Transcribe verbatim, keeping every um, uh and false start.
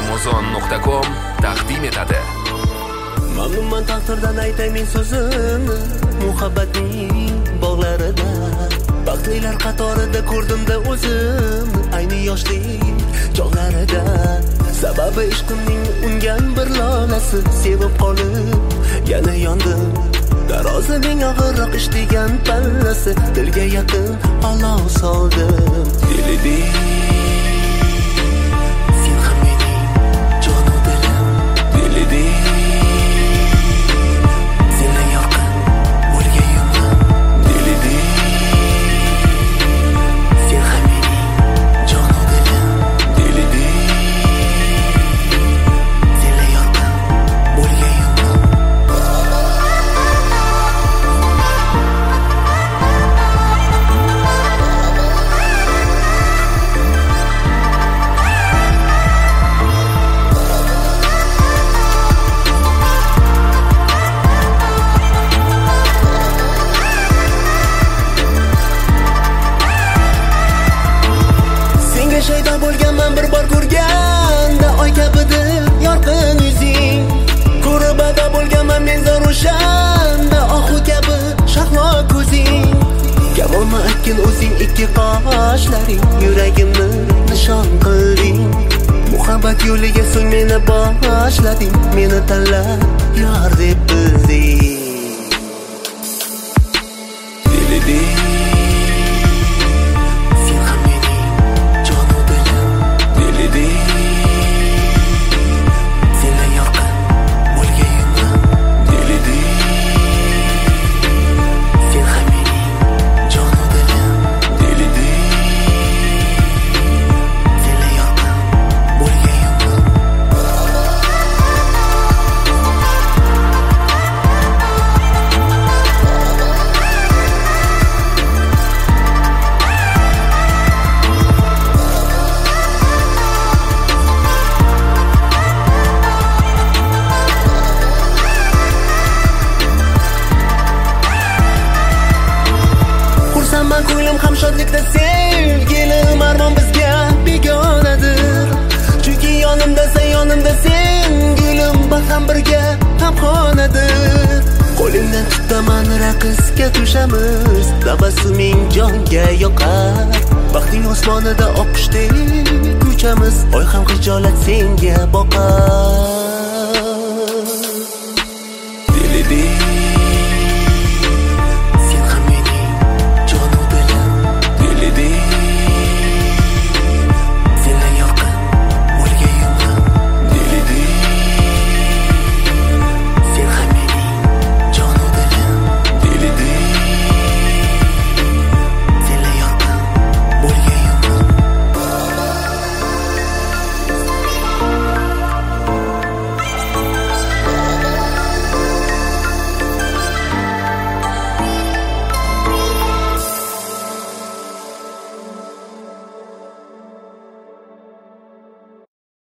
amazon nuqta com taqdim etadi. Mamnunman taqdirdan aytay men so'zimni, muhabbatning bog'larida, baxtlilar qatorida ko'rdimda o'zimni, ayni yoshlik chog'larida. Sababi ishqimning ungan bir lolasi, sevib qolib yana yondim. Tarozining og'irroq ish degan pallasi, dilga yaqin olov soldim. Dilidi sen ham mening jonu dilim, dilidi senla yorqin bo'lgayman, dilidi sen ham mening jonu dilim, dilidi senla yorqin bo'lgayman. Shaydo bo'lganman bir bor ko'rganda, oy kabidir yorqin yuzing. Ko'rib ado bo'lganman men zarushanda, ohu kabi shahlo ko'zing. Kamolma aytgin o'zing ikki qoshlaring, yuragimni nishon qilding. Muhabbat yo'liga so'ng meni boshlading, meni tanlab yor deb bilding. Dilidi ko'nglim ham shodlikda, sevgilim armon bizga begonadir. Chunki yonimdasan, yonimda sen gulim, baham birga hamxonadir. Qo'lingdan tutaman raqsga tushamiz, tabassuming jonga yoqar. Baxting osmonida oqishdek ko'chamiz, oy ham xijolat senga boqar. Dilidi